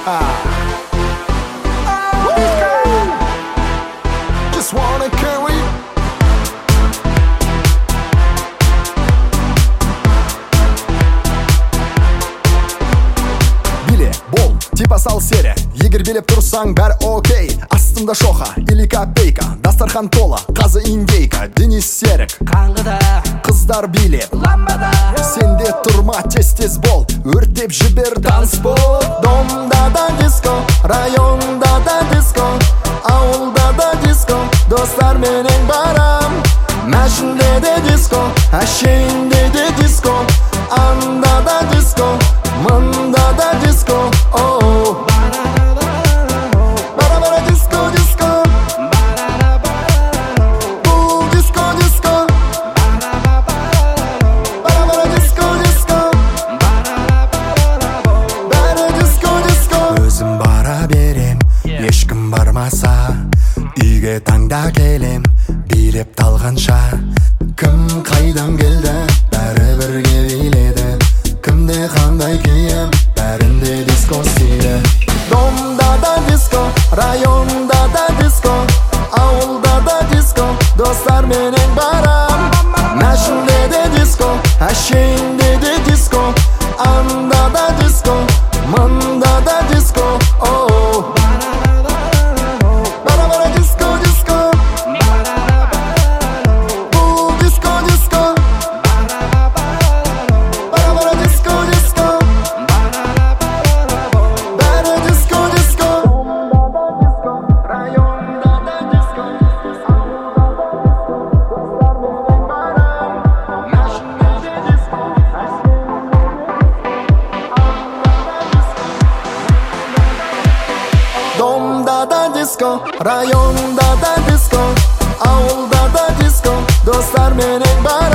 Just wanna carry. Били, бол, типа сал серия. Егер билеп тұрсаң бәр окей. Астында шоха или копейка. Дастархан тола, қазы индейка. Денис Серік қаңғыда, қыздар билеп ламбада. Сенде тұрма тез-тез бол. Өртеп жібер танцпол. Домда да диско, районда да диско, ауылда да диско. Достар менен барам. Мәшінде де диско, әшейінде де диско. Анда да диско, мында да диско. Бара-бара диско, диско. Бұл диско, диско. Бара-бара диско, диско. Бәрі диско, диско. Өзім бара берем, ешкім бармаса. Үйге таңда келем, билеп талғанша. Кім қайдан келді, бәрі бірге биледі. Кімде қандай киім, бәрінде диско стилі. Домда да диско, районда да диско, ауылда да диско. Достар менен барам. Мәшінде де диско, әшейінде де диско. Анда да диско, мында да диско. Бара-бара диско, диско. Бұл диско, диско. Бара-бара диско, диско. Бәрі диско, диско. Районда да диско, мәшінде де диско. Домда да диско, районда да диско, ауылда да диско. Достар менен бар.